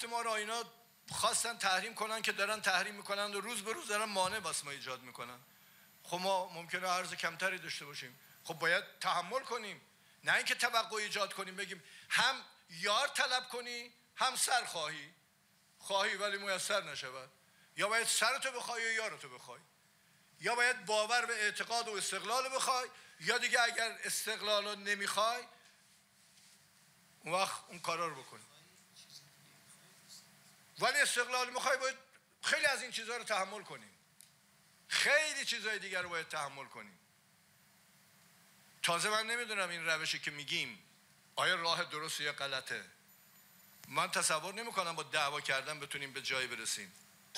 وقت ما را اینا خواستن تحریم کنن که دارن تحریم میکنن و روز به روز دارن مانع واسه ما ایجاد میکنن. خب ما ممکنه عرض کمتری داشته باشیم، خب باید تحمل کنیم، نه اینکه توقع ایجاد کنیم بگیم هم یار طلب کنی هم سر خواهی ولی میسر نشود، یا باید سرتو بخوای یا یارتو بخوای، یا باید باور به اعتقاد و استقلال بخوای، یا دیگه اگر استقلال رو نمیخوای اون وقت اون کارا رو بکنی. ولی استقلال میخوای باید خیلی از این چیزها رو تحمل کنیم، خیلی چیزهای دیگر رو باید تحمل کنیم. تازه من نمیدونم این روشی که میگیم آیا راه درسته یا غلطه. من تصور نمیکنم با دعوا کردن بتونیم به جایی برسیم.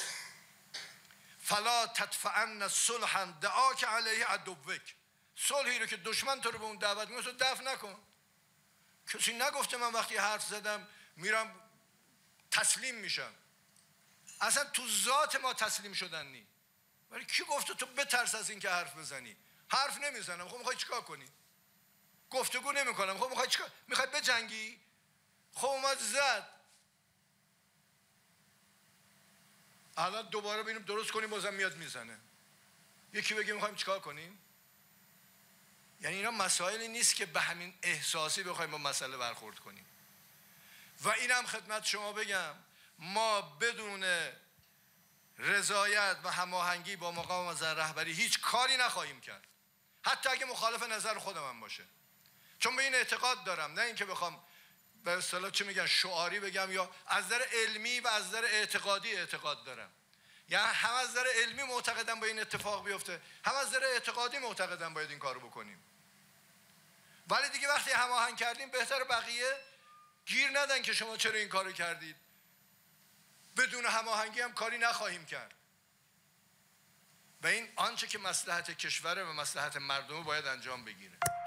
فلا تدفعن صلحا دعاک علیه عدوک، صلحی رو که دشمن تو رو به اون دعوت میکنه تو دفع نکن. کسی نگفته من وقتی حرف زدم میرم تسلیم میشم، اصلا تو ذات ما تسلیم شدن نی. ولی کی گفته تو بترس از این که حرف بزنی؟ حرف نمیزنم، خب میخوای چیکار کنی؟ گفتگو نمیکنم، خب میخوای چیکار؟ میخوای بجنگی؟ خب اومد زد، الان دوباره ببینیم درست کنیم بازم میاد میزنه. یکی بگه میخوایم چیکار کنیم؟ یعنی اینا مسائلی نیست که به همین احساسی بخوایم با مسئله برخورد کنیم. و اینم خدمت شما بگم ما بدون رضایت و هماهنگی با مقام نظر رهبری هیچ کاری نخواهیم کرد، حتی اگه مخالف نظر خودم هم باشه. چون به این اعتقاد دارم، نه اینکه بخوام به اصطلاح چه میگن شعاری بگم، یا از نظر علمی و از نظر اعتقادی اعتقاد دارم. یعنی هم از نظر علمی معتقدم با این اتفاق بیفته، هم از نظر اعتقادی معتقدم باید این کارو بکنیم. ولی دیگه وقتی هماهنگ کردیم بهتر بقیه گیر ندن که شما چرا این کارو کردید. بدون هماهنگی هم کاری نخواهیم کرد. و این آنچه که مصلحت کشوره و مصلحت مردم باید انجام بگیره.